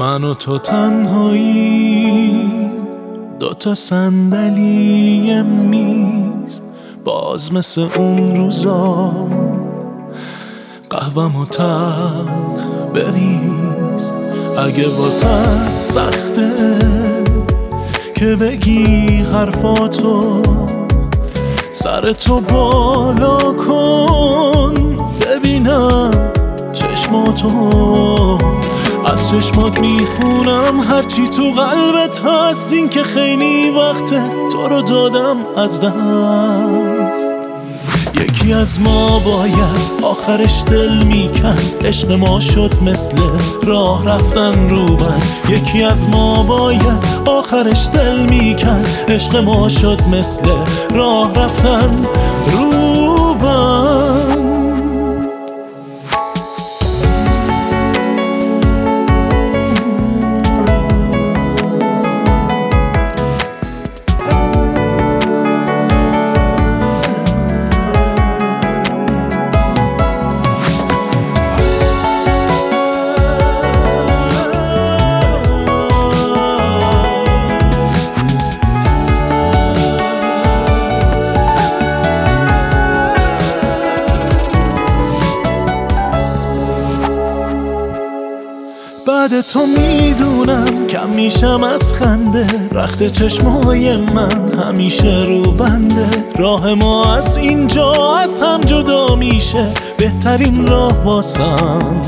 من و تو تنهایی، دوتا صندلی میز، باز مثل اون روزا قهوه‌مو تلخ بریز. اگه واسه سخته که بگی حرفاتو، سرتو بالا کن ببینم چشماتو. از چشمات میخونم هرچی تو قلبت هست، این که خیلی وقته تو رو دادم از دست. یکی از ما باید آخرش دل میکند، عشق ما شد مثل راه رفتن رو بند. یکی از ما باید آخرش دل میکند، عشق ما شد مثل راه رفتن رو بند. بعد تو میدونم کم میشم از خنده، رخت چشمای من همیشه رو بنده. راه ما از اینجا از هم جدا میشه، بهترین راه واسم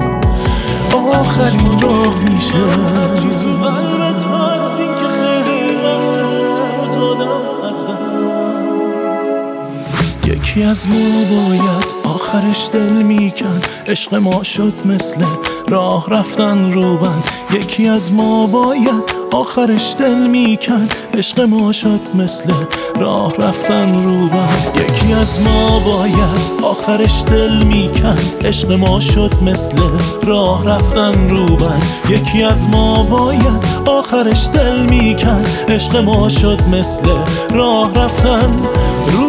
آخرین راه میشه. چی تو قلبت هست، این که خیلی وقته تو رو دادم از دست. یکی از ما باید آخرش دل میکن، عشق ما شد مثل راه رفتن رو بند. یکی از ما باید آخرش دل میکن، عشق ما شد مثل راه رفتن رو بند. یکی از ما باید آخرش دل میکن، عشق ما شد مثل راه رفتن رو بند. یکی از ما باید آخرش دل میکن، عشق ما شد مثل راه رفتن رو